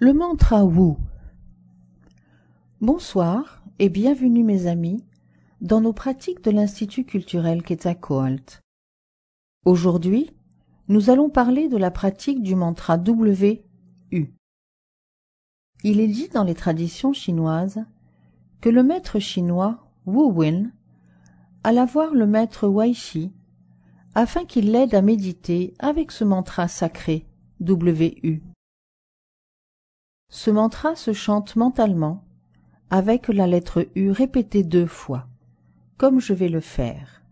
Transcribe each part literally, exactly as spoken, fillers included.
Le mantra Wu. Bonsoir et bienvenue mes amis dans nos pratiques de l'Institut culturel Quetzalcoatl. Aujourd'hui, nous allons parler de la pratique du mantra W U. Il est dit dans les traditions chinoises que le maître chinois Wu Wen alla voir le maître Weishi afin qu'il l'aide à méditer avec ce mantra sacré W U. Ce mantra se chante mentalement avec la lettre U répétée deux fois, comme je vais le faire.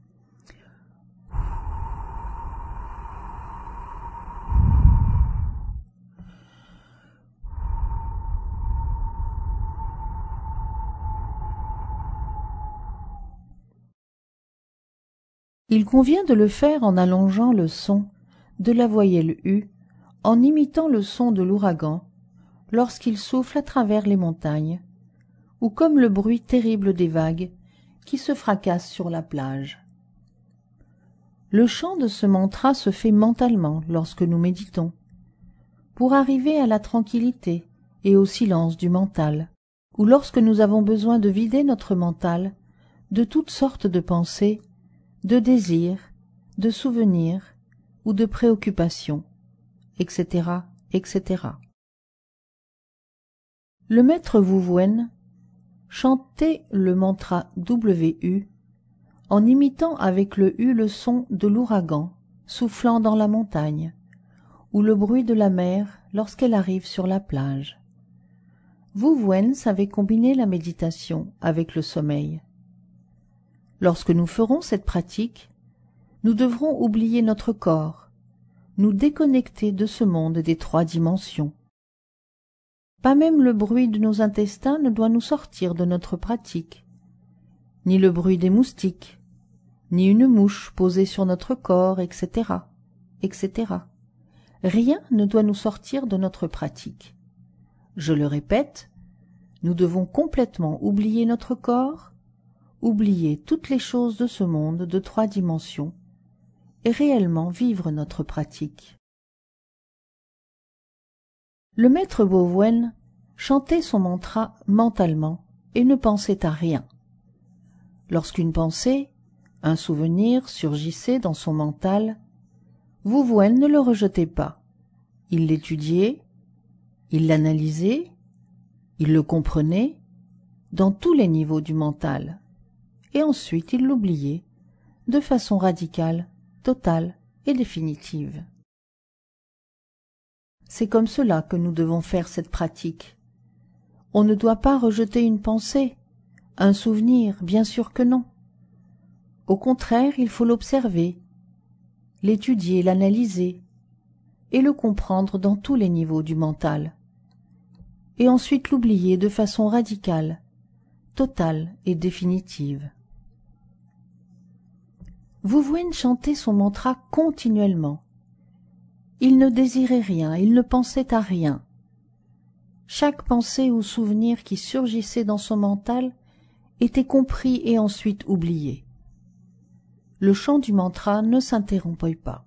Il convient de le faire en allongeant le son de la voyelle U, en imitant le son de l'ouragan lorsqu'il souffle à travers les montagnes, ou comme le bruit terrible des vagues qui se fracassent sur la plage. Le chant de ce mantra se fait mentalement lorsque nous méditons, pour arriver à la tranquillité et au silence du mental, ou lorsque nous avons besoin de vider notre mental de toutes sortes de pensées, de désirs, de souvenirs ou de préoccupations, et cetera, et cetera. Le maître Wu Wen chantait le mantra W U en imitant avec le U le son de l'ouragan soufflant dans la montagne ou le bruit de la mer lorsqu'elle arrive sur la plage. Wu Wen savait combiner la méditation avec le sommeil. Lorsque nous ferons cette pratique, nous devrons oublier notre corps, nous déconnecter de ce monde des trois dimensions. Pas même le bruit de nos intestins ne doit nous sortir de notre pratique, ni le bruit des moustiques, ni une mouche posée sur notre corps, et cetera, et cetera. Rien ne doit nous sortir de notre pratique. Je le répète, nous devons complètement oublier notre corps, oublier toutes les choses de ce monde de trois dimensions, et réellement vivre notre pratique. Le maître Wu Wen chantait son mantra mentalement et ne pensait à rien. Lorsqu'une pensée, un souvenir surgissait dans son mental, Wu Wen ne le rejetait pas. Il l'étudiait, il l'analysait, il le comprenait dans tous les niveaux du mental, et ensuite il l'oubliait de façon radicale, totale et définitive. C'est comme cela que nous devons faire cette pratique. On ne doit pas rejeter une pensée, un souvenir, bien sûr que non. Au contraire, il faut l'observer, l'étudier, l'analyser, et le comprendre dans tous les niveaux du mental, et ensuite l'oublier de façon radicale, totale et définitive. Wu Wen chantait son mantra continuellement. Il ne désirait rien, il ne pensait à rien. Chaque pensée ou souvenir qui surgissait dans son mental était compris et ensuite oublié. Le chant du mantra ne s'interrompait pas.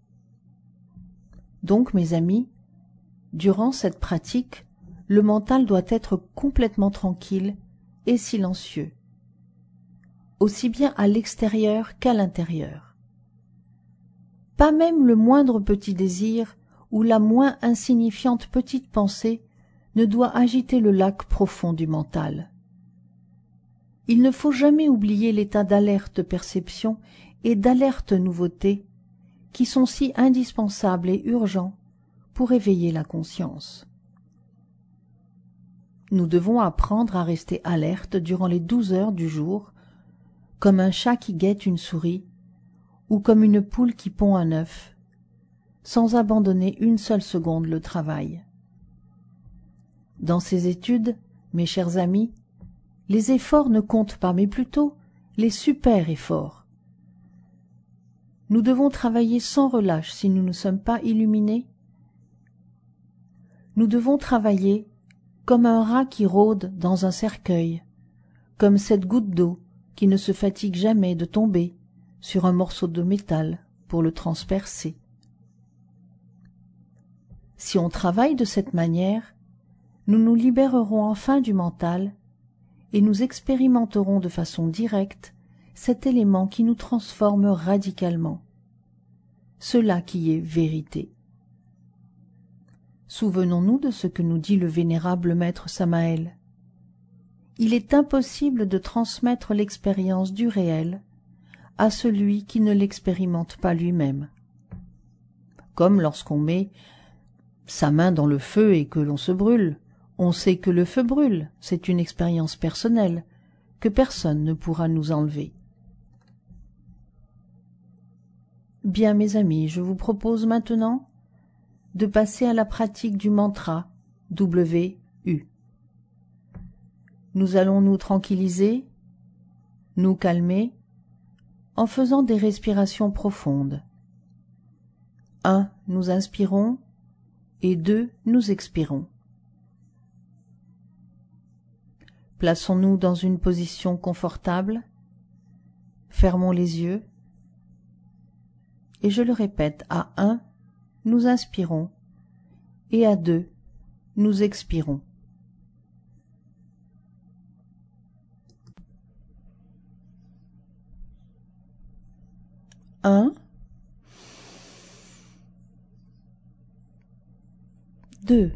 Donc, mes amis, durant cette pratique, le mental doit être complètement tranquille et silencieux, aussi bien à l'extérieur qu'à l'intérieur. Pas même le moindre petit désir ou la moins insignifiante petite pensée ne doit agiter le lac profond du mental. Il ne faut jamais oublier l'état d'alerte perception et d'alerte nouveauté qui sont si indispensables et urgents pour éveiller la conscience. Nous devons apprendre à rester alerte durant les douze heures du jour, comme un chat qui guette une souris, ou comme une poule qui pond un œuf, sans abandonner une seule seconde le travail. Dans ces études, mes chers amis, les efforts ne comptent pas, mais plutôt les super efforts. Nous devons travailler sans relâche si nous ne sommes pas illuminés. Nous devons travailler comme un rat qui rôde dans un cercueil, comme cette goutte d'eau qui ne se fatigue jamais de tomber sur un morceau de métal pour le transpercer. Si on travaille de cette manière, nous nous libérerons enfin du mental et nous expérimenterons de façon directe cet élément qui nous transforme radicalement, cela qui est vérité. Souvenons-nous de ce que nous dit le vénérable maître Samael. Il est impossible de transmettre l'expérience du réel à celui qui ne l'expérimente pas lui-même. Comme lorsqu'on met sa main dans le feu et que l'on se brûle, on sait que le feu brûle, c'est une expérience personnelle que personne ne pourra nous enlever. Bien mes amis, je vous propose maintenant de passer à la pratique du mantra W U. Nous allons nous tranquilliser, nous calmer, en faisant des respirations profondes. un. Nous inspirons et deux. Nous expirons. Plaçons-nous dans une position confortable, fermons les yeux, et je le répète, à un, nous inspirons, et à deux, nous expirons. Un, deux,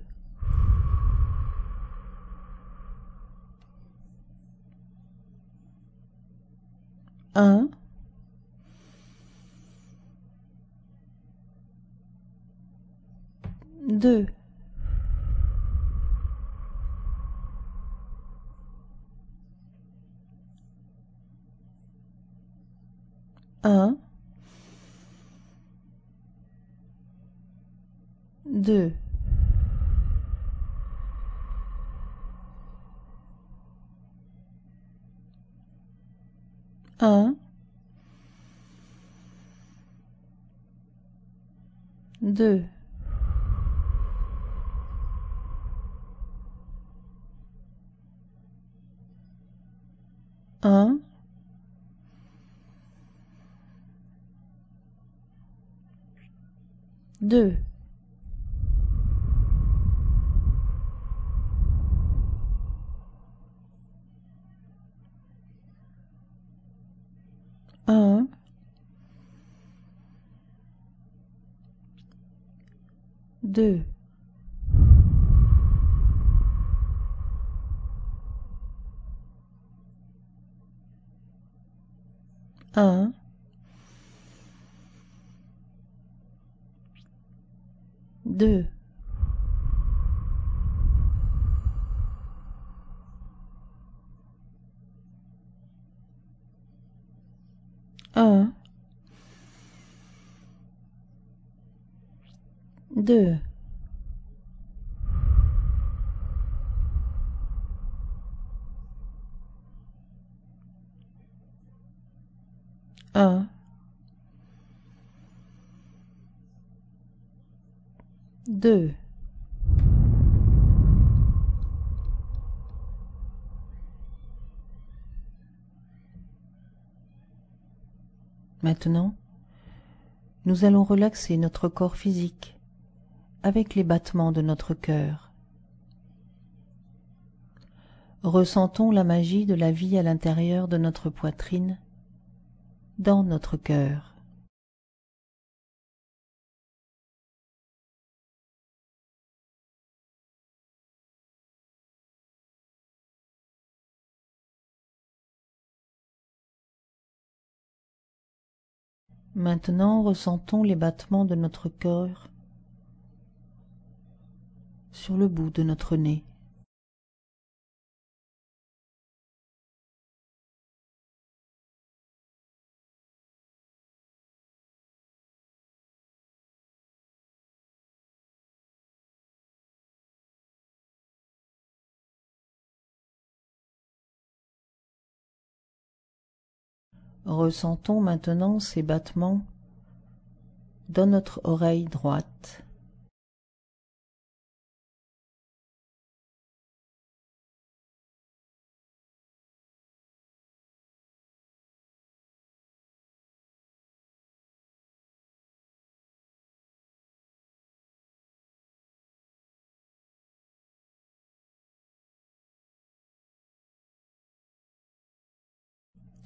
un, deux, un, deux, un, deux, un, deux, un, deux, un, deux, un, deux, un, deux. Maintenant, nous allons relaxer notre corps physique avec les battements de notre cœur. Ressentons la magie de la vie à l'intérieur de notre poitrine, dans notre cœur. Maintenant, ressentons les battements de notre cœur sur le bout de notre nez. Ressentons maintenant ces battements dans notre oreille droite.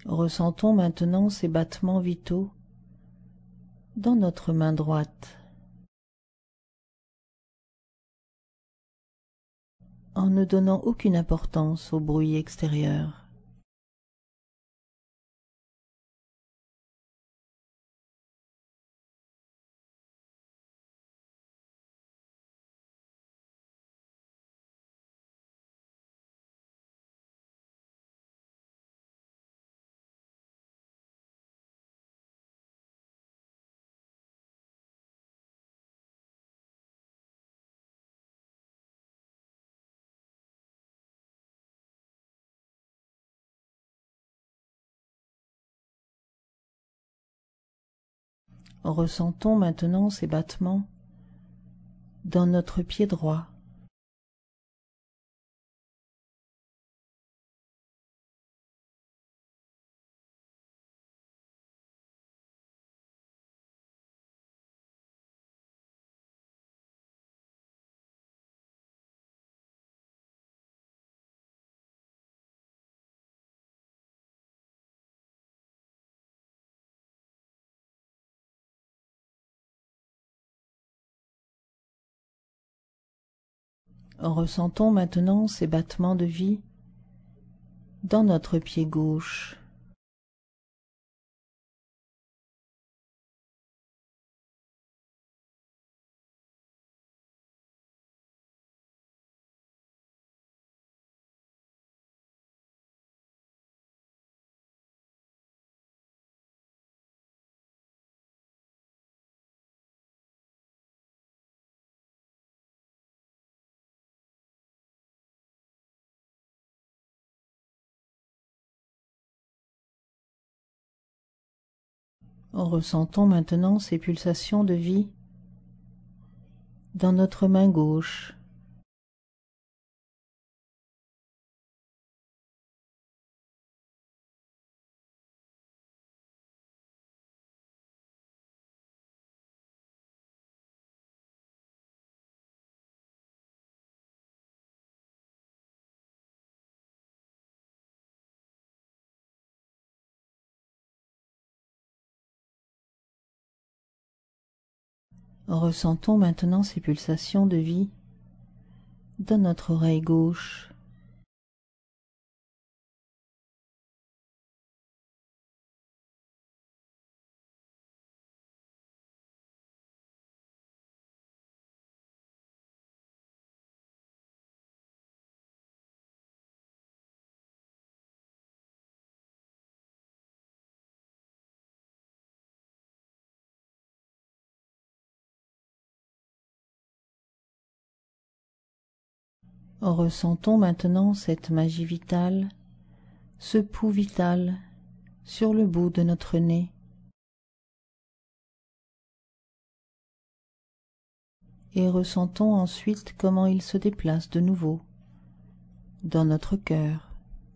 Ressentons maintenant ces battements vitaux dans notre main droite, en ne donnant aucune importance au bruit extérieur. Ressentons maintenant ces battements dans notre pied droit, ressentons maintenant ces battements de vie dans notre pied gauche, ressentons maintenant ces pulsations de vie dans notre main gauche, ressentons maintenant ces pulsations de vie dans notre oreille gauche, ressentons maintenant cette magie vitale, ce pouls vital sur le bout de notre nez, et ressentons ensuite comment il se déplace de nouveau dans notre cœur.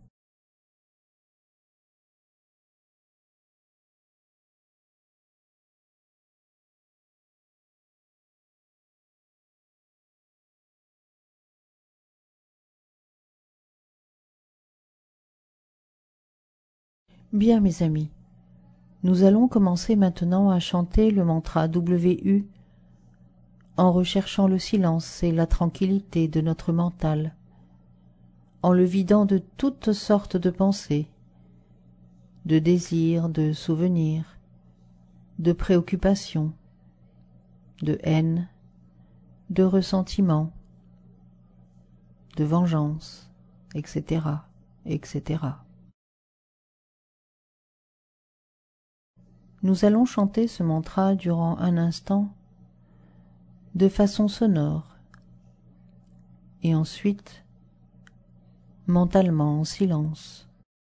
Bien mes amis, nous allons commencer maintenant à chanter le mantra W U en recherchant le silence et la tranquillité de notre mental, en le vidant de toutes sortes de pensées, de désirs, de souvenirs, de préoccupations, de haine, de ressentiment, de vengeance, et cetera, et cetera. Nous allons chanter ce mantra durant un instant de façon sonore et ensuite mentalement en silence.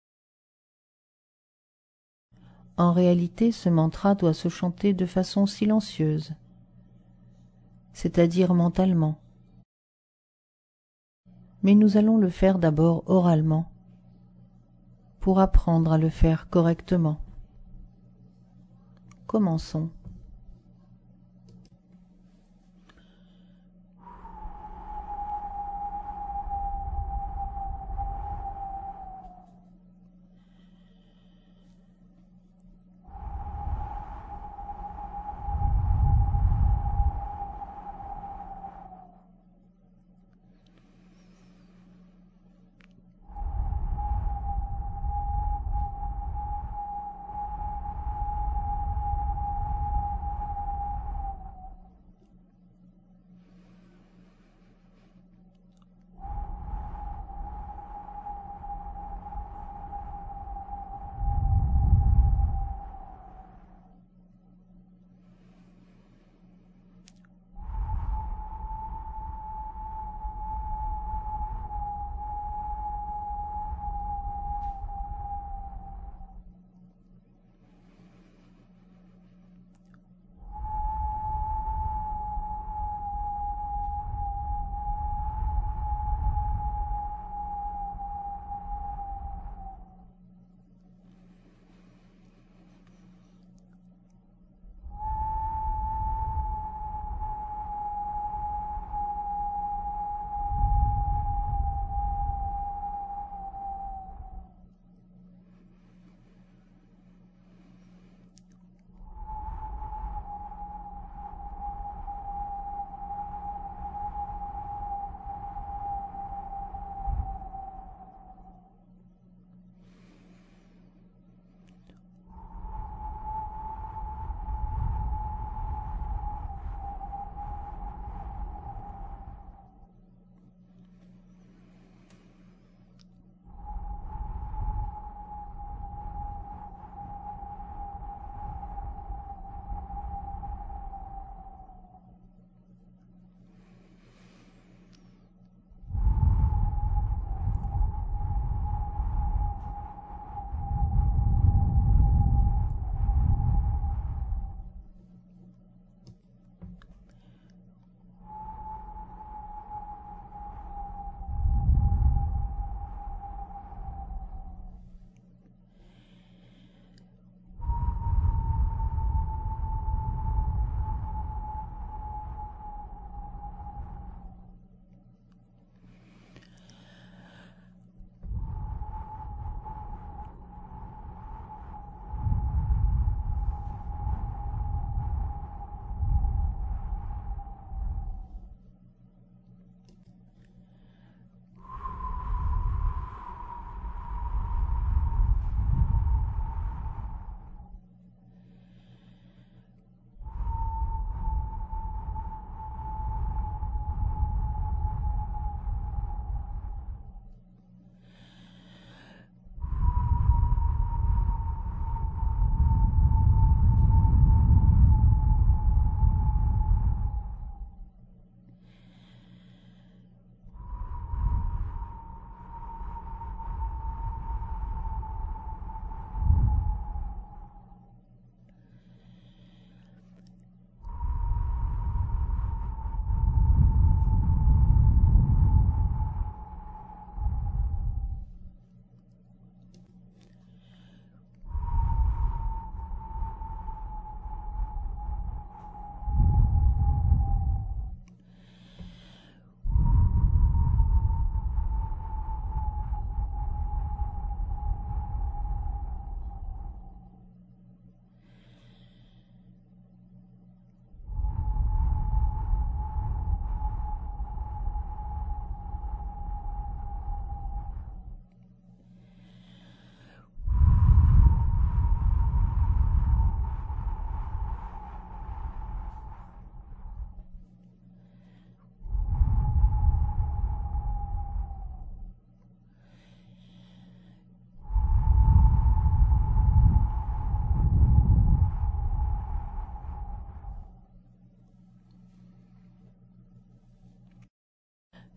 En réalité, ce mantra doit se chanter de façon silencieuse, c'est-à-dire mentalement. Mais nous allons le faire d'abord oralement pour apprendre à le faire correctement. Commençons.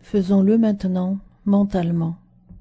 Faisons-le maintenant, mentalement.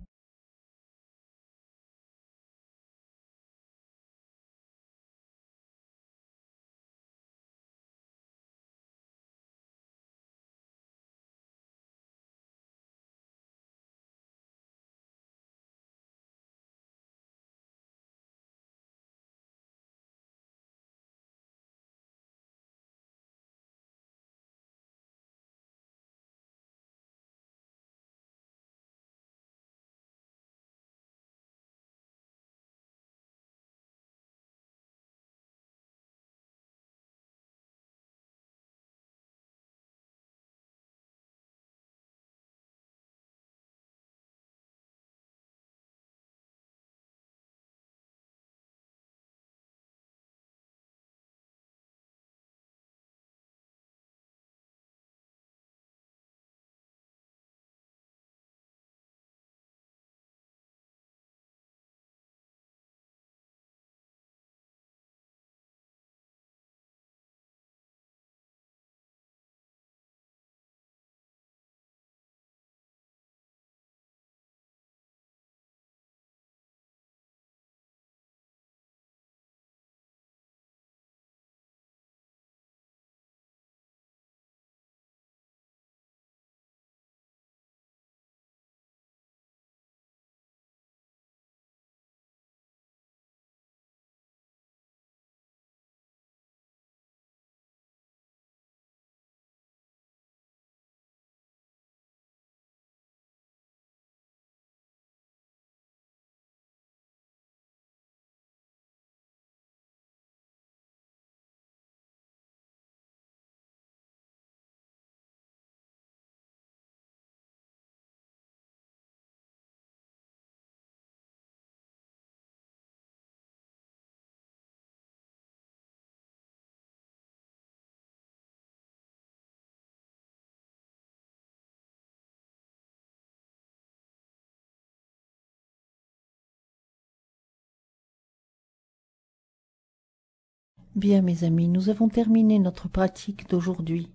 Bien, mes amis, nous avons terminé notre pratique d'aujourd'hui.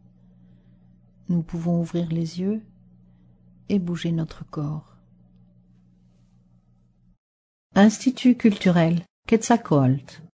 Nous pouvons ouvrir les yeux et bouger notre corps. Institut culturel Quetzalcoatl.